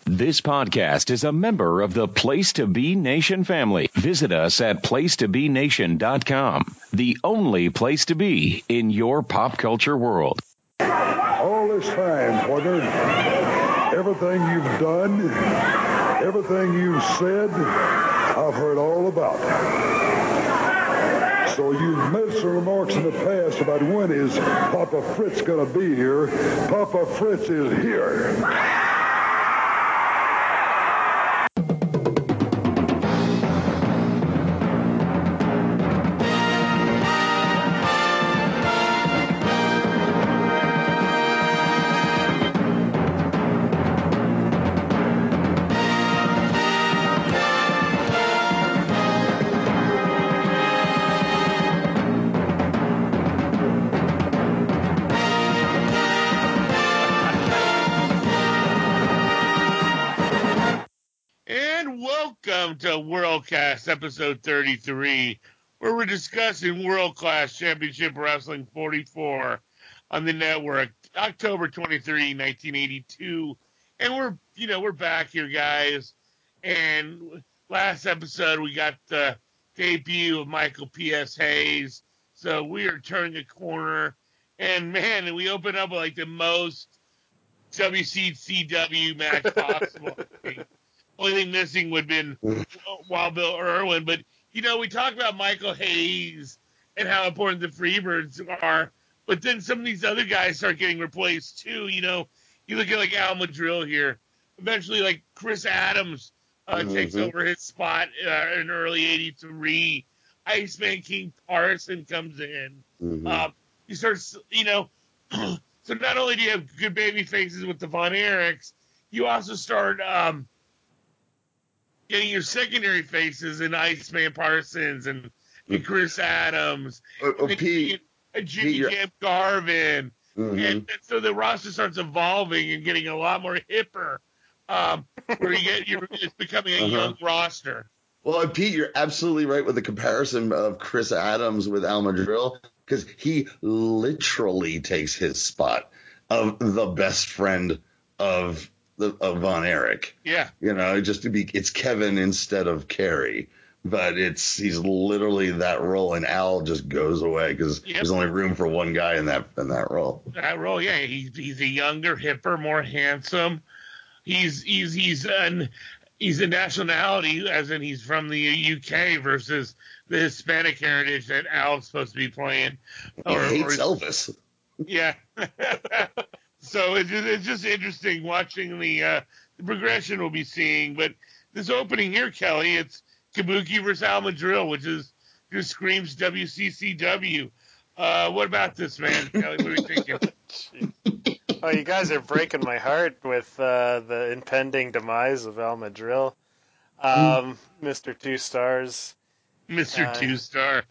This podcast is a member of the Place to Be Nation family. Visit us at placetobenation.com, the only place to be in your pop culture world. All this time, Porter, everything you've done, everything you've said, I've heard all about. So you've made some remarks in the past about when is Papa Fritz going to be here. Papa Fritz is here. Welcome to Worldcast episode 33, where we're discussing World Class Championship Wrestling 44 on the network, October 23, 1982. And we're back here, guys. And last episode, we got the debut of Michael P.S. Hayes. So we are turning a corner. And man, we open up with like the most WCCW match possible. Only thing missing would have been Wild Bill Irwin. But, we talked about Michael Hayes and how important the Freebirds are. But then some of these other guys start getting replaced, too. You look at, like, Al Madrill here. Eventually, like, Chris Adams takes over his spot in early 83. Iceman King Parson comes in. You start, so not only do you have good baby faces with the Von Erichs, you also start getting your secondary faces in Iceman Parsons and Chris Adams, and Jimmy Jam Garvin. And so the roster starts evolving and getting a lot more hipper, where it's becoming a young roster. Well, and Pete, you're absolutely right with the comparison of Chris Adams with Al Madrill, because he literally takes his spot of the best friend of Von Erich. Yeah. It's Kevin instead of Kerry, but he's literally that role, and Al just goes away because there's only room for one guy in that role. That role, yeah. He's a younger, hipper, more handsome. He's a nationality, as in he's from the UK versus the Hispanic heritage that Al's supposed to be playing. He hates Elvis. Yeah. So it's just interesting watching the progression we'll be seeing. But this opening here, Kelly, it's Kabuki versus Al Madrill, which just screams WCCW. What about this, man, Kelly? What are you thinking? Oh, you guys are breaking my heart with the impending demise of Al Madrill. Mr. Two Stars. Mr. Two Star.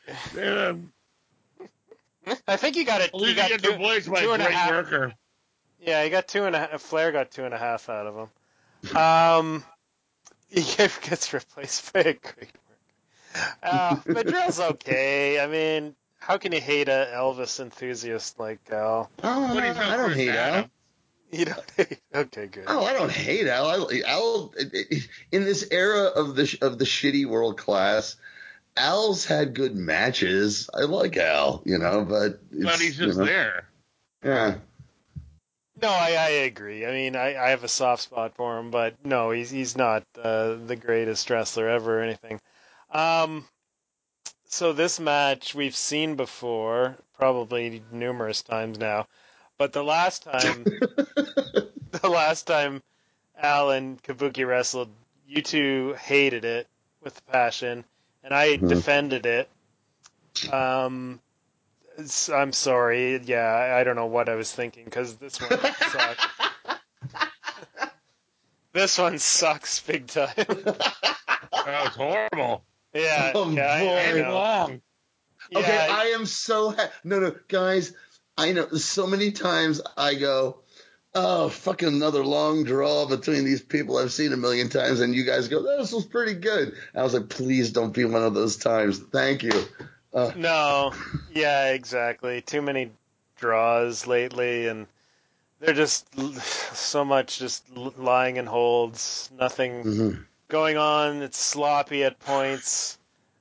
I think you got it. You got the voice by a great worker. Yeah, he got 2.5. Flair got 2.5 out of him. He gets replaced by a great worker. Madrill's okay. I I mean, how can you hate an Elvis enthusiast like Al? I don't hate Al. You don't hate? Okay, good. Oh, I don't hate Al. Al in this era of the shitty world class, Al's had good matches. I like Al, but he's just there. Yeah. No, I agree. I mean, I have a soft spot for him, but no, he's not the greatest wrestler ever or anything. So this match we've seen before, probably numerous times now, but the last time Al and Kabuki wrestled, you two hated it with passion, and I defended it. I'm sorry. Yeah, I don't know what I was thinking, because this one sucks. This one sucks big time. That was horrible. Yeah, I know. Long. Okay, Yeah. I am so no, guys. I know so many times I go, oh, fucking another long draw between these people I've seen a million times, and you guys go, this was pretty good. I was like, please don't be one of those times. Thank you. No, yeah, exactly. Too many draws lately, and they're just so much just lying in holds, nothing going on. It's sloppy at points.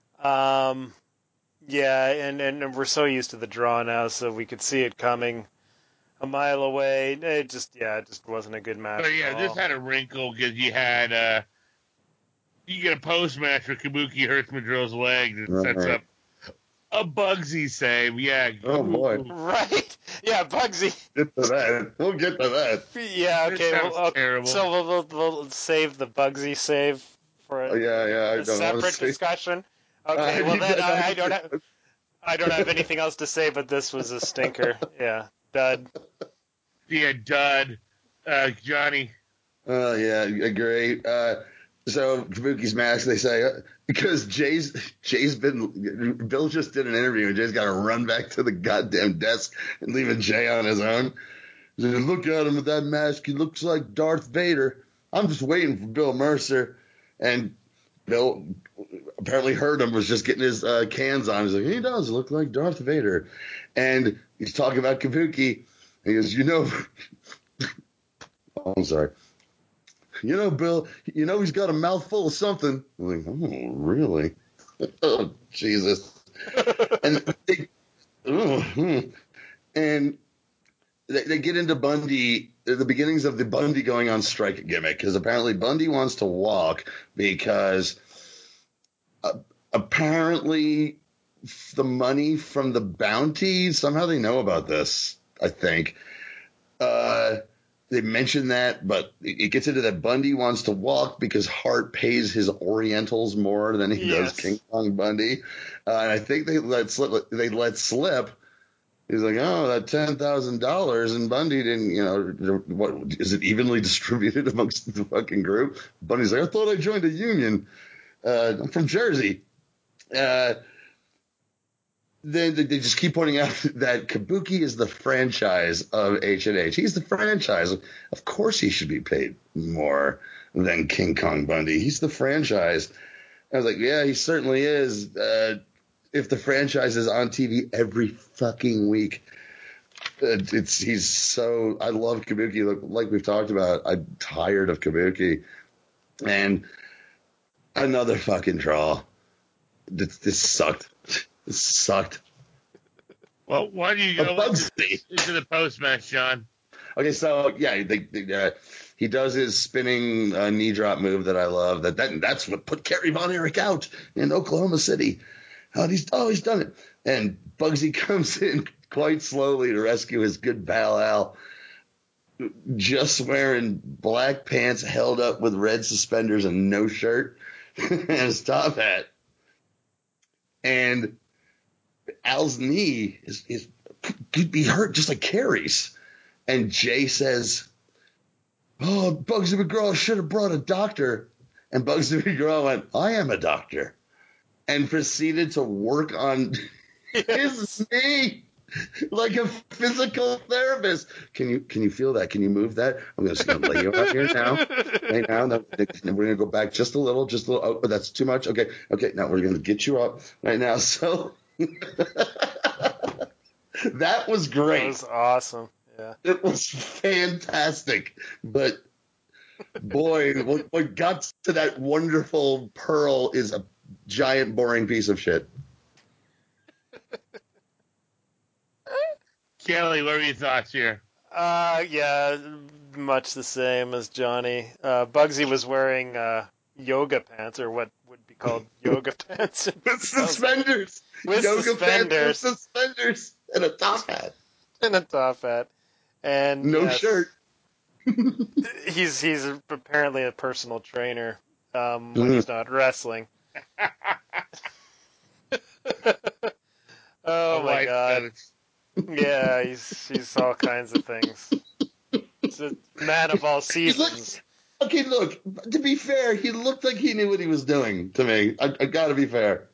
Yeah, and we're so used to the draw now, so we could see it coming a mile away. It just wasn't a good match. But yeah, this had a wrinkle because you get a post match where Kabuki hurts Madrill's leg that sets up a Bugsy save. Yeah. Oh boy. Right. Yeah, Bugsy. Get to that. We'll get to that. Yeah. Okay. Terrible. So we'll save the Bugsy save for a separate discussion. Okay. Well, then I don't have anything else to say, but this was a stinker. Yeah. Dud. Yeah, dud. Johnny. Yeah, agree. So Kabuki's match, they say, because Bill just did an interview and Jay's got to run back to the goddamn desk and leaving Jay on his own. He said, look at him with that mask. He looks like Darth Vader. I'm just waiting for Bill Mercer. And Bill apparently heard him, was just getting his cans on. He's like, he does look like Darth Vader. And he's talking about Kabuki. He goes, oh, I'm sorry. Bill, he's got a mouthful of something. I'm like, oh, really? Oh, Jesus. And they get into Bundy, the beginnings of the Bundy going on strike gimmick, because apparently Bundy wants to walk because apparently the money from the bounty, somehow they know about this, I think. They mention that, but it gets into that Bundy wants to walk because Hart pays his Orientals more than he does King Kong Bundy. And I think they let slip. He's like, oh, that $10,000, and Bundy didn't, what is it evenly distributed amongst the fucking group? Bundy's like, I thought I joined a union. I'm from Jersey. Then they just keep pointing out that Kabuki is the franchise of H&H. He's the franchise. Of course he should be paid more than King Kong Bundy. He's the franchise. I was like, yeah, he certainly is. If the franchise is on TV every fucking week, I love Kabuki. Like we've talked about, I'm tired of Kabuki. And another fucking draw. This sucked. It sucked. Well, why do you go into the post match, John? Okay, so yeah, he does his spinning knee drop move that I love. That's what put Kerry Von Erich out in Oklahoma City. He's done it. And Bugsy comes in quite slowly to rescue his good pal Al, just wearing black pants held up with red suspenders and no shirt and his top hat. And Al's knee could be hurt just like Kerry's. And Jay says, oh, Bugsy McGraw should have brought a doctor. And Bugsy McGraw went, I am a doctor. And proceeded to work on his knee like a physical therapist. Can you feel that? Can you move that? I'm going to lay you out here now. Right now. We're going to go back just a little. Oh, that's too much. Okay. Now we're going to get you up right now. So that was great. That was awesome. Yeah. It was fantastic. But boy, what got to that wonderful pearl is a giant boring piece of shit. Kelly, what are your thoughts here? Yeah, much the same as Johnny. Bugsy was wearing yoga pants, or what would be called yoga pants. With suspenders. With yoga suspenders. Pants with suspenders. And a top hat. And no shirt. He's apparently a personal trainer when he's not wrestling. Oh my God. Yeah, he's all kinds of things. He's a man of all seasons. Look, to be fair, he looked like he knew what he was doing to me. I gotta be fair.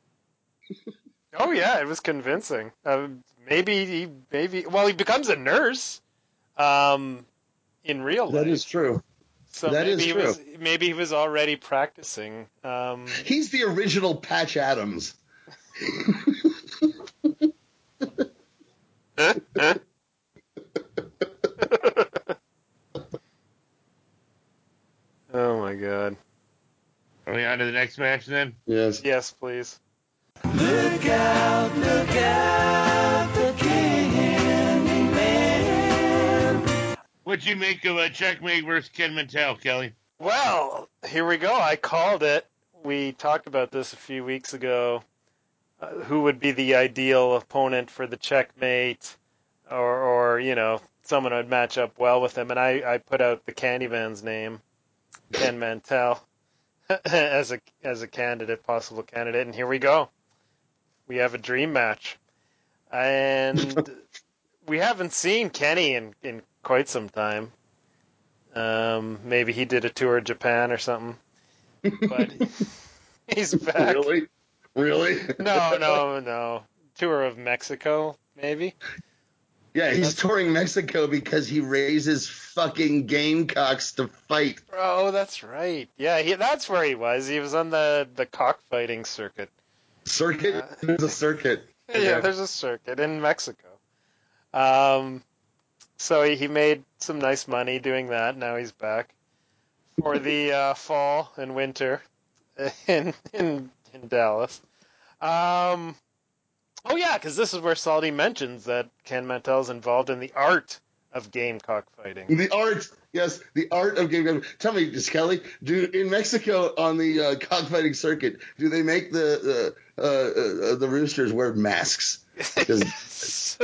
Oh yeah, it was convincing. Maybe he becomes a nurse in real life. That is true. So maybe he was already practicing. He's the original Patch Adams. my God. Are we on to the next match then? Yes. Yes, please. Look out, the Candyman. What'd you make of a Checkmate versus Ken Mantell, Kelly? Well, here we go. I called it. We talked about this a few weeks ago. Who would be the ideal opponent for the Checkmate, or someone would match up well with him, and I put out the Candyman's name, Ken Mantell, as a possible candidate, and here we go. We have a dream match, and we haven't seen Kenny in quite some time. Maybe he did a tour of Japan or something, but he's back. Really? No. Tour of Mexico, maybe? Yeah, he's touring Mexico because he raises fucking gamecocks to fight. Oh, that's right. Yeah, that's where he was. He was on the cockfighting circuit. Circuit? There's a circuit. Yeah, there's a circuit in Mexico. So he made some nice money doing that. Now he's back for the fall and winter in Dallas. Oh yeah, because this is where Salty mentions that Ken Mantell's involved in the art of game cockfighting. The art, yes, the art of game cockfighting. Tell me, Kelly, in Mexico on the cockfighting circuit, do they make the roosters wear masks? Because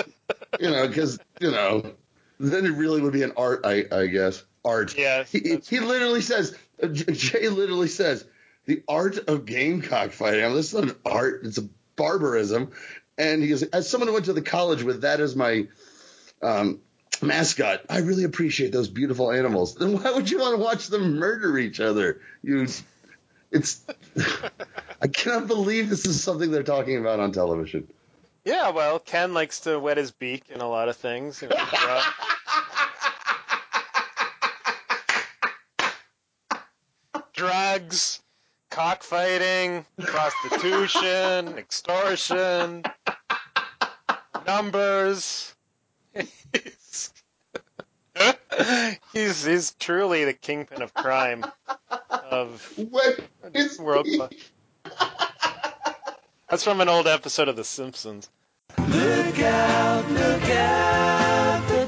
then it really would be an art, I guess. Art. Yeah. He literally says, Jay literally says, the art of game cockfighting. I mean, this is not an art, it's a barbarism. And he goes, as someone who went to the college with that as my mascot, I really appreciate those beautiful animals. Then why would you want to watch them murder each other? I cannot believe this is something they're talking about on television. Yeah, well, Ken likes to wet his beak in a lot of things. Drugs, cockfighting, prostitution, extortion, numbers. He's truly the kingpin of crime of world. That's from an old episode of The Simpsons. Look out, the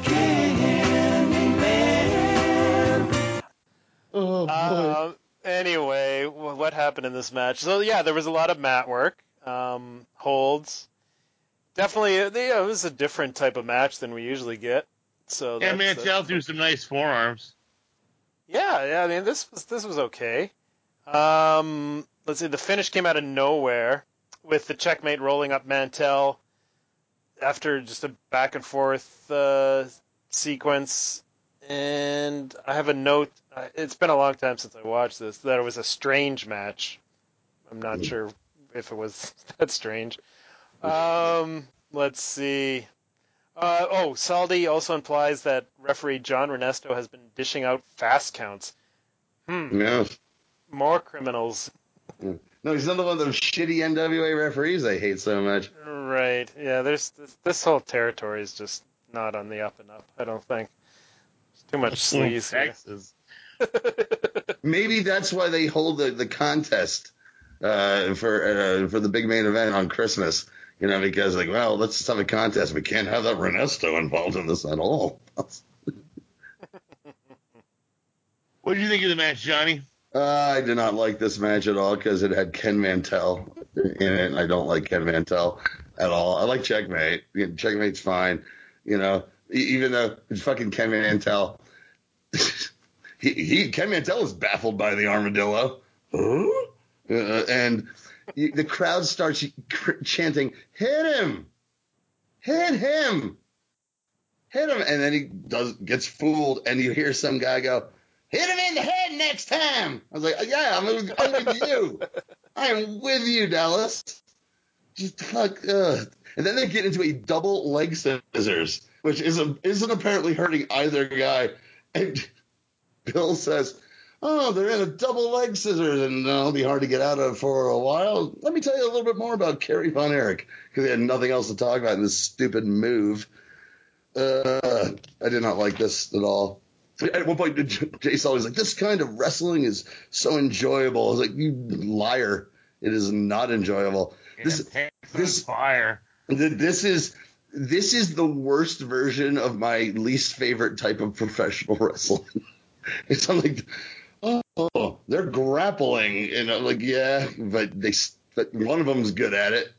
Candyman. Oh, boy. Anyway, what happened in this match? So, yeah, there was a lot of mat work, holds. Definitely, it was a different type of match than we usually get. So Ken Mantell threw some nice forearms. Yeah, I mean, this was okay. Let's see, the finish came out of nowhere with the Checkmate rolling up Mantell after just a back and forth sequence. And I have a note. It's been a long time since I watched this. That it was a strange match. I'm not sure if it was that strange. Let's see. Saldi also implies that referee John Renesto has been dishing out fast counts. Yes. More criminals. No, he's another one of those shitty NWA referees I hate so much. Right. Yeah, there's this whole territory is just not on the up and up, I don't think. There's too much sleaze here. Texas. Maybe that's why they hold the contest for the big main event on Christmas. Because let's just have a contest. We can't have that Renesto involved in this at all. What did you think of the match, Johnny? I did not like this match at all because it had Ken Mantell in it. And I don't like Ken Mantell at all. I like Checkmate. Checkmate's fine. Even though it's fucking Ken Mantell. Ken Mantell is baffled by the armadillo. And the crowd starts chanting, "Hit him! Hit him! Hit him!" And then he gets fooled, and you hear some guy go, "Hit him in the head next time." I was like, "Yeah, I'm with you. I am with you, Dallas." Just fuck. And then they get into a double leg scissors, which isn't apparently hurting either guy. And Bill says, "Oh, they're in a double leg scissors, and it'll be hard to get out of for a while." Let me tell you a little bit more about Kerry Von Erich, because he had nothing else to talk about in this stupid move. I did not like this at all. At one point, Jay Sully was like, "This kind of wrestling is so enjoyable." I was like, "You liar! It is not enjoyable." This fire. This is the worst version of my least favorite type of professional wrestling. It's like, oh, they're grappling, and I'm like, yeah, but one of them's good at it.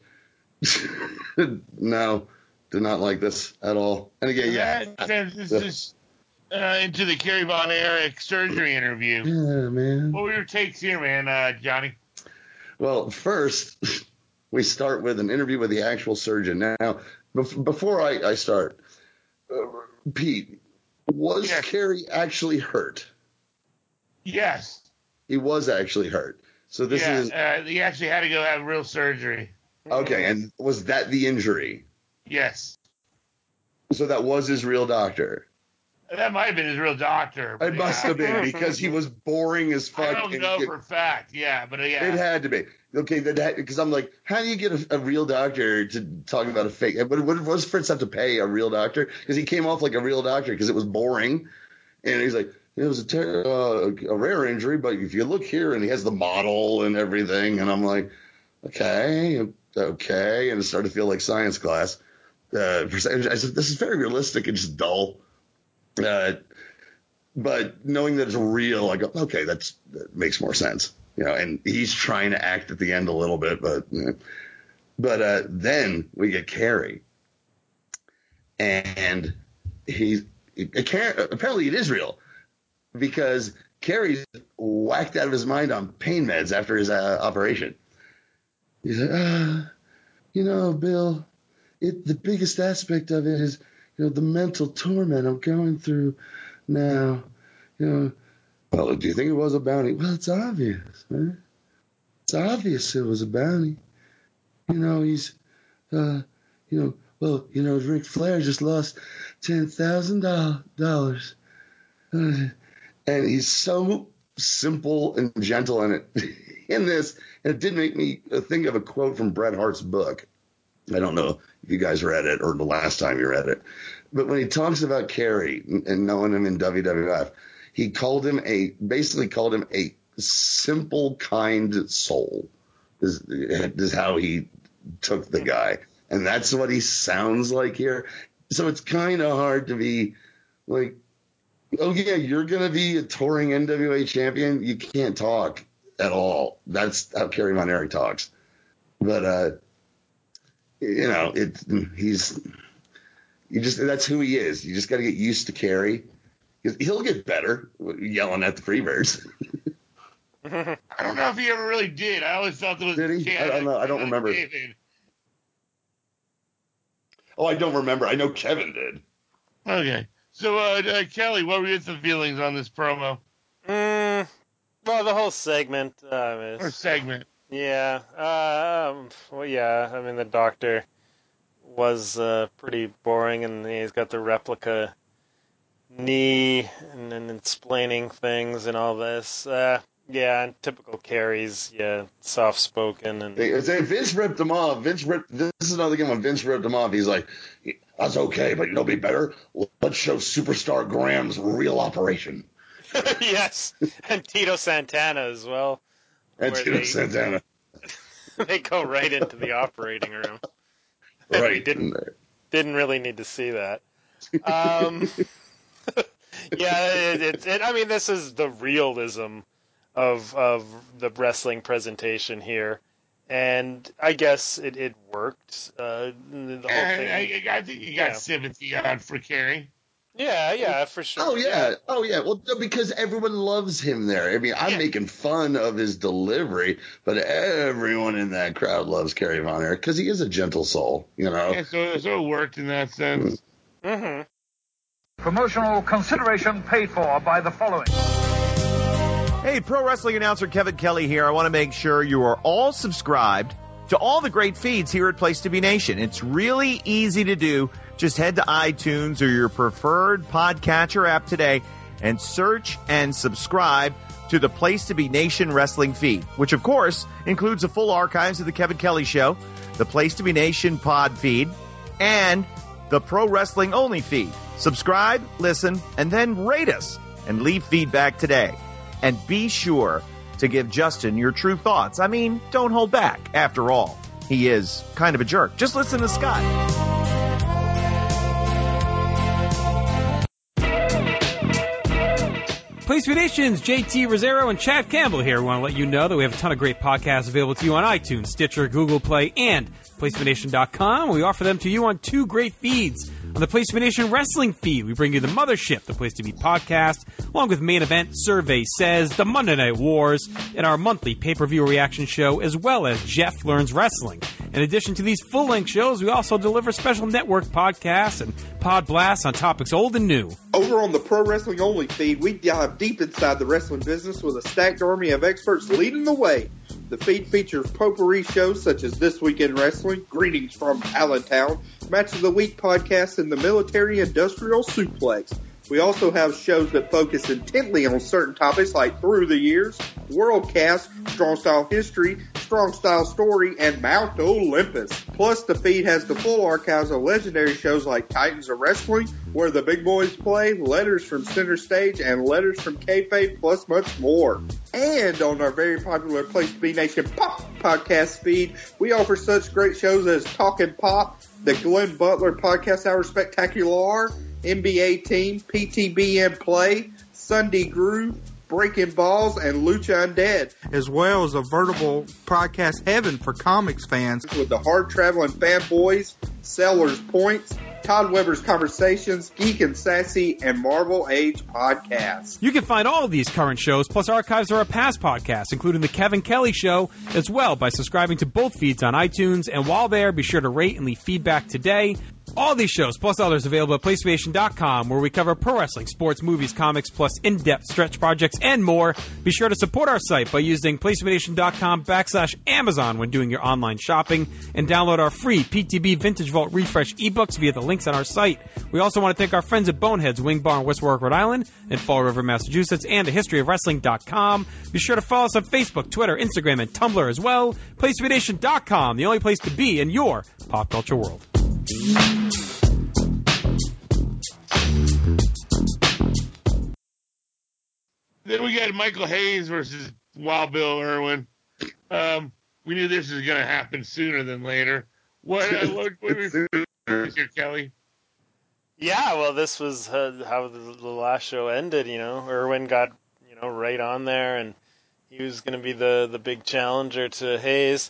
No, did not like this at all. And again, That transitions into the Kerry Von Erich surgery interview. Yeah, man. What were your takes here, man, Johnny? Well, first, we start with an interview with the actual surgeon. Now, before I start, Pete, was Kerry actually hurt? Yes. He was actually hurt. So this is... he actually had to go have real surgery. Okay, and was that the injury? Yes. So that was his real doctor? That might have been his real doctor. It must have been, because he was boring as fuck. I don't know for a fact, but yeah. It had to be. Okay, because I'm like, how do you get a real doctor to talk about a fake? What does Fritz have to pay a real doctor? Because he came off like a real doctor because it was boring. And he's like, it was a rare injury, but if you look here, and he has the model and everything. And I'm like, okay. And it started to feel like science class. I said, this is very realistic and just dull. But knowing that it's real, I go, okay, that makes more sense, and he's trying to act at the end a little bit, but then we get Kerry, and apparently it is real, because Kerry's whacked out of his mind on pain meds after his operation. He's like, Bill, the biggest aspect of it is, the mental torment I'm going through now. Well, do you think it was a bounty? Well, it's obvious, man. It's obvious it was a bounty. He's, Ric Flair just lost $10,000. And he's so simple and gentle in this. And it did make me think of a quote from Bret Hart's book. I don't know if you guys read it or the last time you read it, but when he talks about Kerry and knowing him in WWF, he basically called him a simple, kind soul. Is how he took the guy, and that's what he sounds like here. So it's kind of hard to be like, oh yeah, you're gonna be a touring NWA champion. You can't talk at all. That's how Kerry Von Erich talks, but that's who he is. You just got to get used to Kerry. He'll get better yelling at the Freebirds. I don't know if he ever really did. I always thought there was. Did he? I don't know. I don't remember. David. Oh, I don't remember. I know Kevin did. Okay. So, Kelly, what were your feelings on this promo? Well, the whole segment. Or segment. Yeah. I mean, the doctor was pretty boring, and he's got the replica knee and then explaining things and all this. And typical Kerry's, soft-spoken. And Vince ripped him off. This is another game when Vince ripped him off. He's like, that's okay, but be better? Let's show Superstar Graham's real operation. Yes, and Tito Santana as well. Santana. They go right into the operating room. Right. Didn't really need to see that. I mean, this is the realism of the wrestling presentation here, and I guess it worked. The whole thing. I think you got sympathy on for Kerry. Yeah, for sure. Oh yeah. Well, because everyone loves him there. I mean, I'm making fun of his delivery, but everyone in that crowd loves Kerry Von Erich because he is a gentle soul. Yeah, so it worked in that sense. Mm-hmm. Promotional consideration paid for by the following. Hey, pro wrestling announcer Kevin Kelly here. I want to make sure you are all subscribed to all the great feeds here at Place to Be Nation. It's really easy to do. Just head to iTunes or your preferred podcatcher app today and search and subscribe to the Place to Be Nation wrestling feed, which of course includes the full archives of the Kevin Kelly Show, the Place to Be Nation pod feed, and the Pro Wrestling Only feed. Subscribe, listen, and then rate us and leave feedback today. And be sure to give Justin your true thoughts. I mean, don't hold back. After all, he is kind of a jerk. Just listen to Scott. Place for Nations, JT Rosero and Chad Campbell here. We want to let you know that we have a ton of great podcasts available to you on iTunes, Stitcher, Google Play, and PlaceForNation.com. We offer them to you on 2 great feeds. On the Place for Nation Wrestling feed, we bring you the Mothership, the Place to Be podcast, along with Main Event, Survey Says, the Monday Night Wars, and our monthly pay-per-view reaction show, as well as Jeff Learns Wrestling. In addition to these full-length shows, we also deliver special network podcasts and pod blasts on topics old and new. Over on the Pro Wrestling Only feed, we dive deep inside the wrestling business with a stacked army of experts leading the way. The feed features potpourri shows such as This Week in Wrestling, Greetings from Allentown, Match of the Week podcasts, and the Military Industrial Suplex. We also have shows that focus intently on certain topics like Through the Years, Worldcast, Strong Style History, Strong Style Story, and Mount Olympus. Plus, the feed has the full archives of legendary shows like Titans of Wrestling, Where the Big Boys Play, Letters from Center Stage, and Letters from Kayfabe, plus much more. And on our very popular Place to Be Nation Pop podcast feed, we offer such great shows as Talkin' Pop, the Glenn Butler Podcast Hour Spectacular, NBA Team, PTB in Play, Sunday Groove, Breaking Balls, and Lucha Undead, as well as a veritable podcast heaven for comics fans with the hard-traveling fanboys, Sellers Points, Todd Weber's Conversations, Geek and Sassy, and Marvel Age podcasts. You can find all of these current shows, plus archives of our past podcasts, including The Kevin Kelly Show, as well by subscribing to both feeds on iTunes. And while there, be sure to rate and leave feedback today. All these shows, plus others, available at PlayStation.com, where we cover pro wrestling, sports, movies, comics, plus in-depth stretch projects and more. Be sure to support our site by using PlayStation.com/Amazon when doing your online shopping, and download our free PTB Vintage Vault Refresh ebooks via the links on our site. We also want to thank our friends at Boneheads Wing Bar in West Warwick, Rhode Island, and Fall River, Massachusetts, and HistoryOfWrestling.com. Be sure to follow us on Facebook, Twitter, Instagram, and Tumblr as well. PlayStation.com, the only place to be in your pop culture world. Then we got Michael Hayes versus Wild Bill Irwin. We knew this was going to happen sooner than later. What here, Kelly? Yeah, well, this was how the last show ended. You know, Irwin got right on there, and he was going to be the big challenger to Hayes.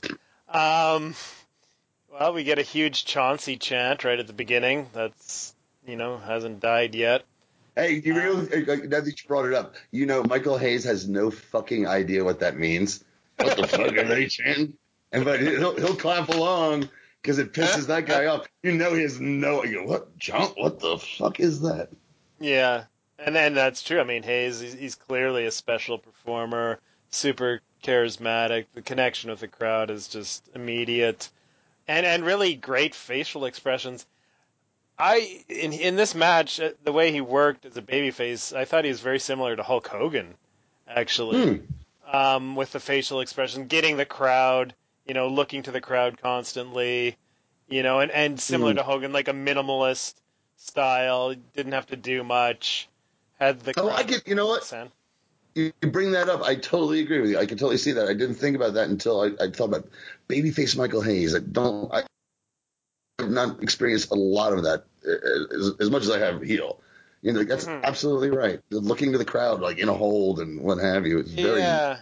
Well, we get a huge Chauncey chant right at the beginning. That's hasn't died yet. Hey, you really, now that you brought it up, Michael Hayes has no fucking idea what that means. What the fuck are they chanting? But he'll clap along because it pisses that guy off. He has no idea. What, John? What the fuck is that? Yeah, and that's true. I mean, Hayes, he's clearly a special performer, super charismatic. The connection with the crowd is just immediate, and really great facial expressions. In this match, the way he worked as a babyface, I thought he was very similar to Hulk Hogan, actually, with the facial expression, getting the crowd, looking to the crowd constantly, and similar to Hogan, like a minimalist style, didn't have to do much, had the crowd. I get, you know what? You bring that up. I totally agree with you. I can totally see that. I didn't think about that until I thought about babyface Michael Hayes. I've not experienced a lot of that as much as I have heel. That's absolutely right. Looking to the crowd, like in a hold and what have you. It's very,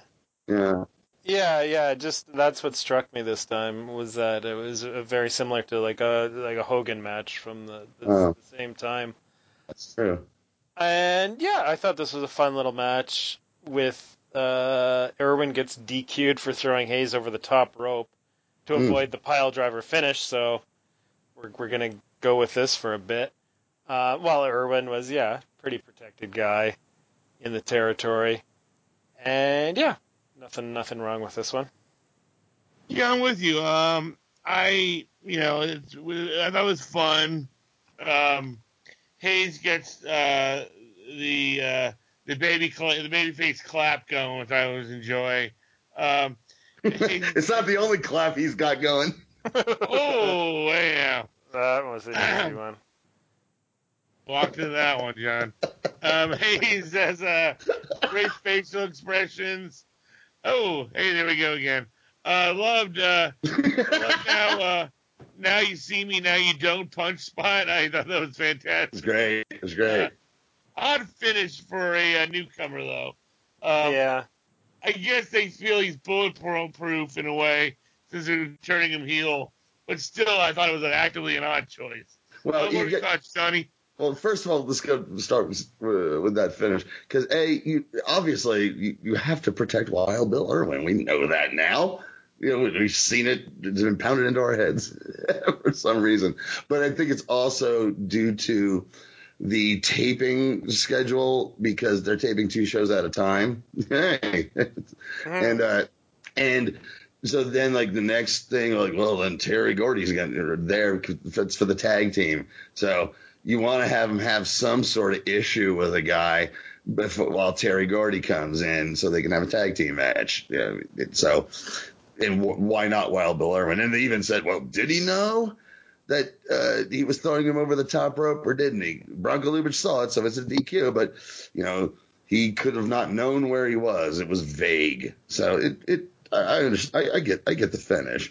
yeah. Just that's what struck me this time was that it was very similar to like a Hogan match from the same time. That's true. And yeah, I thought this was a fun little match with Irwin gets DQ'd for throwing Hayes over the top rope to avoid the pile driver finish. So we're going to go with this for a bit. While Irwin was, pretty protected guy in the territory. And nothing wrong with this one. Yeah, I'm with you. I thought it was fun. Hayes gets the babyface clap going, which I always enjoy. It's not the only clap he's got going. Oh, yeah. That was an easy one. Walk to that one, John. Hayes says, great facial expressions. Oh, hey, there we go again. Loved now you see me, now you don't punch spot. I thought that was fantastic. It was great. Odd finish for a newcomer, though. Yeah. I guess they feel he's bulletproof in a way since they're turning him heel. But still, I thought it was actively an odd choice. Well, what are your thoughts, Johnny? Well, first of all, let's start with that finish. Because, obviously, you have to protect Wild Bill Irwin. We know that now. We've seen it. It's been pounded into our heads for some reason. But I think it's also due to the taping schedule because they're taping 2 shows at a time. Hey. And so then, like, the next thing, like, well, then Terry Gordy's there for the tag team. So you want to have him have some sort of issue with a guy while Terry Gordy comes in so they can have a tag team match. Yeah, why not Wild Bill Irwin? And they even said, well, did he know that he was throwing him over the top rope or didn't he? Bronco Lubitsch saw it, so it's a DQ, but, he could have not known where he was. It was vague. So I understand. I get the finish.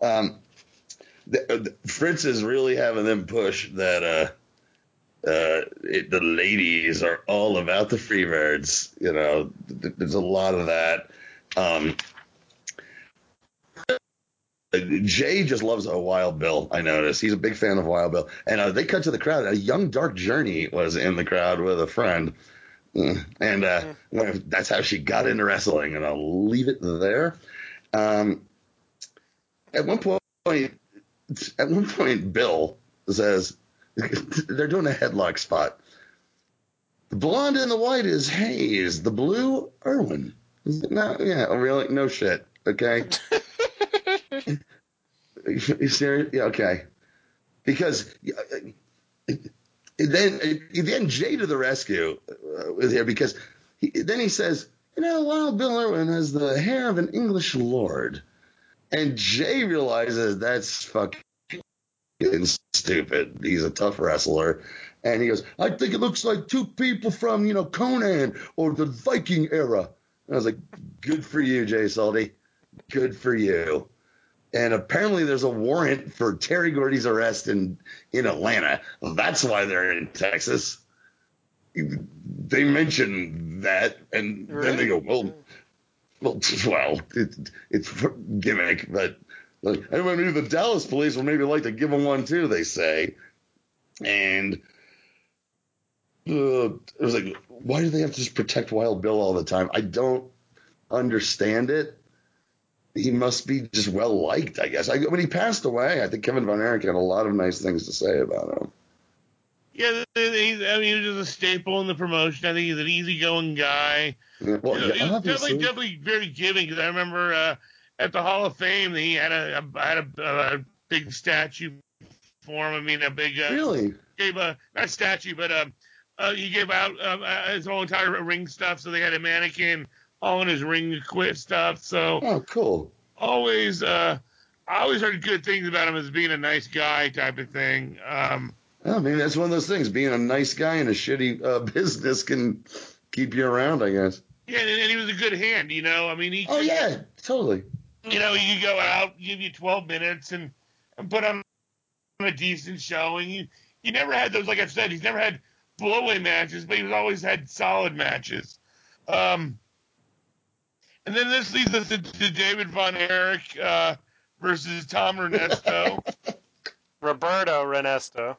Fritz is really having them push that the ladies are all about the Freebirds. There's a lot of that. Jay just loves a Wild Bill. I noticed he's a big fan of Wild Bill, and they cut to the crowd. A young Dark Journey was in the crowd with a friend, and that's how she got into wrestling. And I'll leave it there. At one point, Bill says they're doing a headlock spot. The blonde and the white is Hayes. The blue, Irwin. No, yeah, really, no shit. Okay. You serious? Yeah, okay. Because then Jay to the rescue with here because then he says, Wild Bill Irwin has the hair of an English lord. And Jay realizes that's fucking stupid. He's a tough wrestler. And he goes, I think it looks like 2 people from, Conan or the Viking era. And I was like, good for you, Jay Salty. Good for you. And apparently there's a warrant for Terry Gordy's arrest in Atlanta. That's why they're in Texas. They mention that, and then they go, well, it's gimmick, but maybe the Dallas police will maybe like to give them one too, they say. And it was like, why do they have to just protect Wild Bill all the time? I don't understand it. He must be just well liked, I guess. When he passed away, I think Kevin Von Erich had a lot of nice things to say about him. Yeah, he was just a staple in the promotion. I think he's an easygoing guy. Yeah, well, he was definitely very giving. Because I remember at the Hall of Fame, he had a big statue for him. I mean, a big really gave not statue, but he gave out his whole entire ring stuff. So they had a mannequin all in his ring equip stuff. So cool. I always heard good things about him as being a nice guy type of thing. Maybe that's one of those things. Being a nice guy in a shitty business can keep you around, I guess. Yeah, and he was a good hand, I mean, he. Yeah, totally. He could go out, give you 12 minutes, and put on a decent showing. He never had those, like I said, he's never had blowaway matches, but he's always had solid matches. And then this leads us to David Von Erich versus Tom Renesto. Roberto Renesto.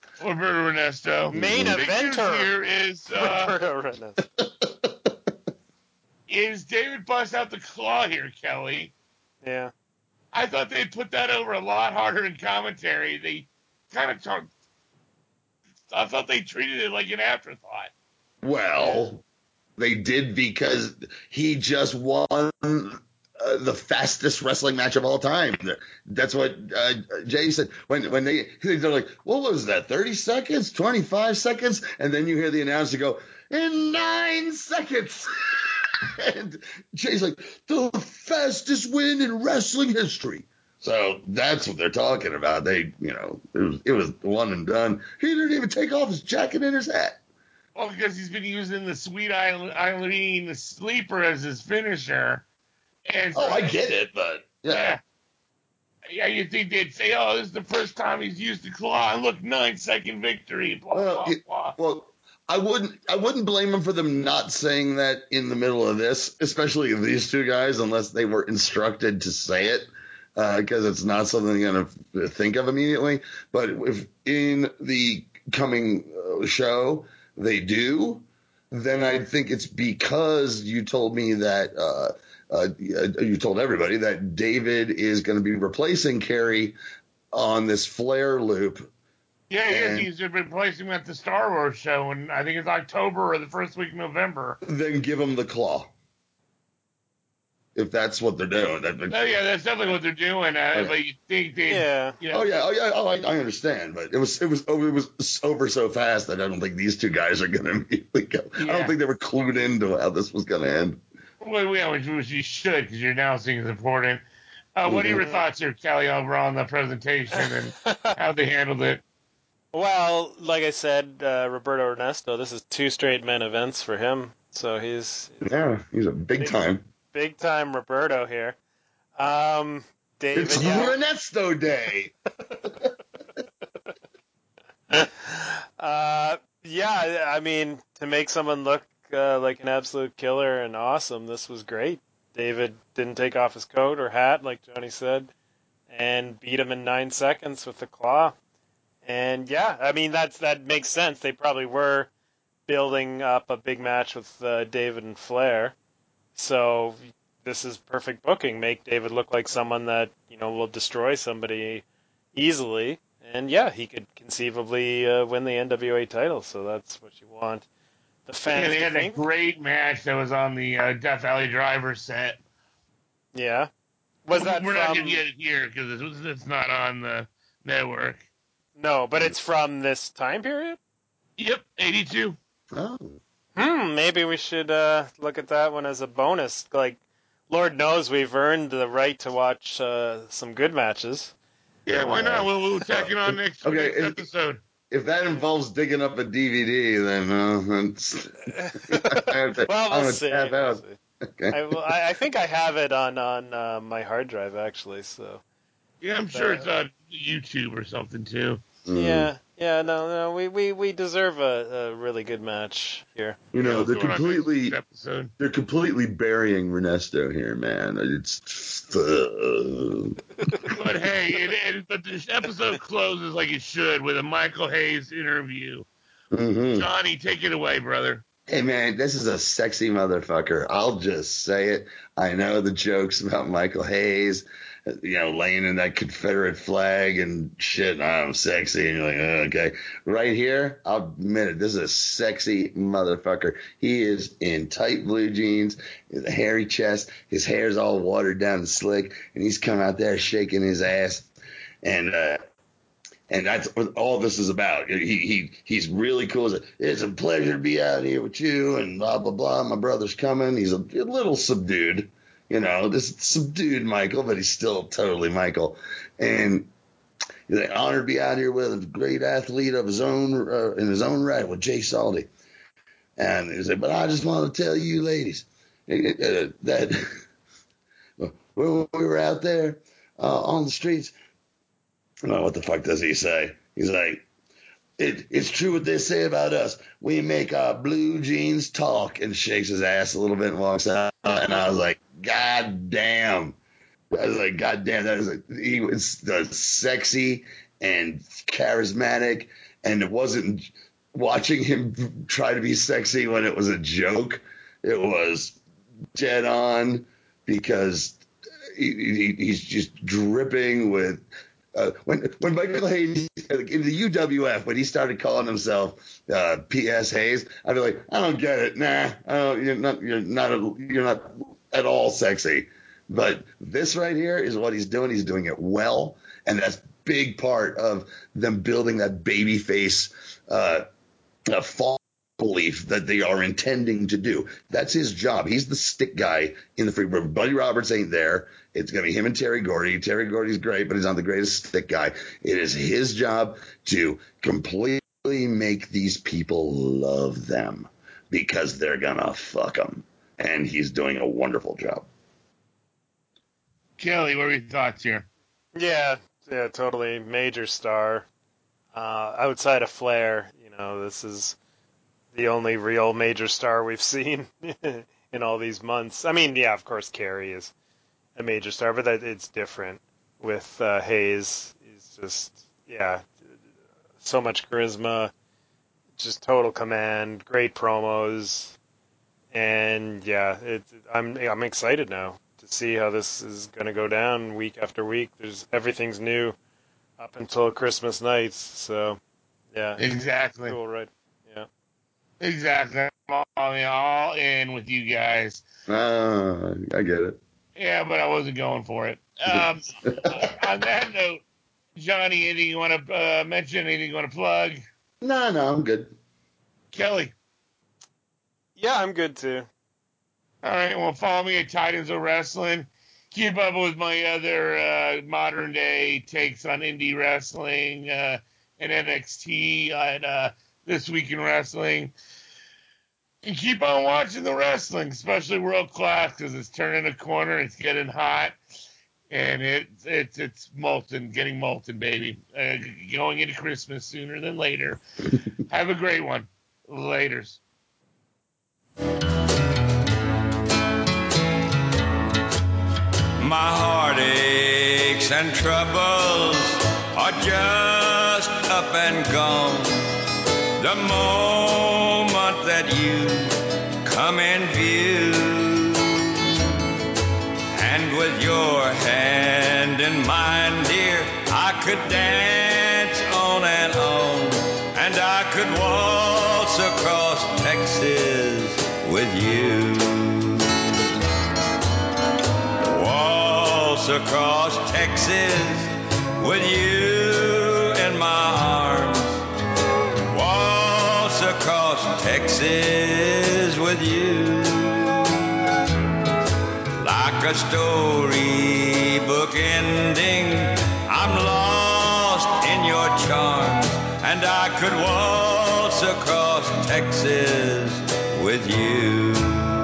Main eventer here is Roberto Renesto. Is David bust out the claw here, Kelly? Yeah. I thought they'd put that over a lot harder in commentary. They kind of talked. I thought they treated it like an afterthought. Well, they did because he just won the fastest wrestling match of all time. That's what Jay said. When they're like, what was that, 30 seconds, 25 seconds? And then you hear the announcer go, in 9 seconds. And Jay's like, the fastest win in wrestling history. So that's what they're talking about. They, it was one and done. He didn't even take off his jacket and his hat. Well, because he's been using the Sweet Eileen Sleeper as his finisher. And so, I get it, but yeah. Yeah, you think they'd say, "Oh, this is the first time he's used the claw," and look, 9-second victory. Blah, blah, blah. Well, I wouldn't blame them for them not saying that in the middle of this, especially these two guys, unless they were instructed to say it, because it's not something you're gonna think of immediately. But if in the coming show they do, then I think it's because you told me that. You told everybody that David is going to be replacing Kerry on this Flair loop. Yeah, he's replacing him at the Star Wars show, and I think it's October or the first week of November. Then give him the claw. If that's what they're doing. That's definitely what they're doing. But you think they? Yeah. I understand, but it was over so fast that I don't think these two guys are going to immediately go. Yeah. I don't think they were clued into how this was going to end. Well, which you should, because your announcing is important. What are your thoughts here, Kelly, over on the presentation and how they handled it? Well, like I said, Roberto Ernesto, this is 2 straight main events for him, so he's a big time Roberto here. David, it's Ernesto Day. I mean, to make someone look like an absolute killer and awesome, this was great. David didn't take off his coat or hat, like Johnny said, and beat him in 9 seconds with the claw. And I mean, that makes sense. They probably were building up a big match with David and Flair. So this is perfect booking. Make David look like someone that, will destroy somebody easily. And he could conceivably win the NWA title. So that's what you want the fans they to had think. A great match that was on the Death Valley Driver set. Yeah. We're not going to get it here because it's not on the network. No, but it's from this time period? Yep, 82. Oh. Maybe we should look at that one as a bonus. Like, Lord knows we've earned the right to watch some good matches. Yeah, why not? We'll tack it on next episode. If that involves digging up a DVD, then we'll see. Okay. I think I have it on my hard drive, actually. So. Yeah, I'm sure it's on YouTube or something too. Yeah, no, we deserve a really good match here. They're completely burying Ernesto here, man. But hey, but this episode closes like it should with a Michael Hayes interview. Mm-hmm. Johnny, take it away, brother. Hey, man, this is a sexy motherfucker. I'll just say it. I know the jokes about Michael Hayes, laying in that Confederate flag and shit. I'm sexy. And you're like, okay. Right here, I'll admit it. This is a sexy motherfucker. He is in tight blue jeans, with a hairy chest. His hair's all watered down and slick, and he's come out there shaking his ass. And that's what all this is about. He's really cool. It's a pleasure to be out here with you and blah, blah, blah. My brother's coming. He's a little subdued, this subdued Michael, but he's still totally Michael. And he's like, honored to be out here with a great athlete of his own, in his own right, with Jay Salty. And he's like, but I just want to tell you ladies that when we were out there on the streets, what the fuck does he say? He's like, it's true what they say about us. We make our blue jeans talk, and shakes his ass a little bit and walks out. And I was like, God damn. He was sexy and charismatic, and it wasn't watching him try to be sexy when it was a joke. It was dead on because he's just dripping with. When Michael Hayes in the UWF, when he started calling himself P.S. Hayes, I'd be like, I don't get it. Nah, you're not at all sexy. But this right here is what he's doing. He's doing it well, and that's big part of them building that baby face fall belief that they are intending to do. That's his job. He's the stick guy in the Freebird. Buddy Roberts ain't there. It's going to be him and Terry Gordy. Terry Gordy's great, but he's not the greatest stick guy. It is his job to completely make these people love them because they're going to fuck them. And he's doing a wonderful job. Kelly, what are your thoughts here? Yeah, totally. Major star. Outside of Flair, this is the only real major star we've seen in all these months. I mean, yeah, of course, Carey is a major star, but it's different with Hayes. He's just, so much charisma, just total command, great promos, and I'm excited now to see how this is going to go down week after week. Everything's new up until Christmas nights, so yeah, Exactly. cool, right? Yeah, exactly. I'm all in with you guys. I get it. Yeah, but I wasn't going for it. On that note, Johnny, anything you want to mention? Anything you want to plug? No, I'm good. Kelly. Yeah, I'm good too. All right, well, follow me at Titans of Wrestling. Keep up with my other modern day takes on indie wrestling and NXT at This Week in Wrestling. And keep on watching the wrestling, especially World Class, because it's turning a corner. It's getting hot, and it's molten, getting molten, baby. Going into Christmas sooner than later. Have a great one. Laters. My heartaches and troubles are just up and gone. The moment that you come in view, and with your hand in mine, dear, I could dance on, and I could waltz across Texas with you. Across Texas with you in my arms. Waltz across Texas with you. Like a storybook ending, I'm lost in your charms, and I could waltz across Texas with you.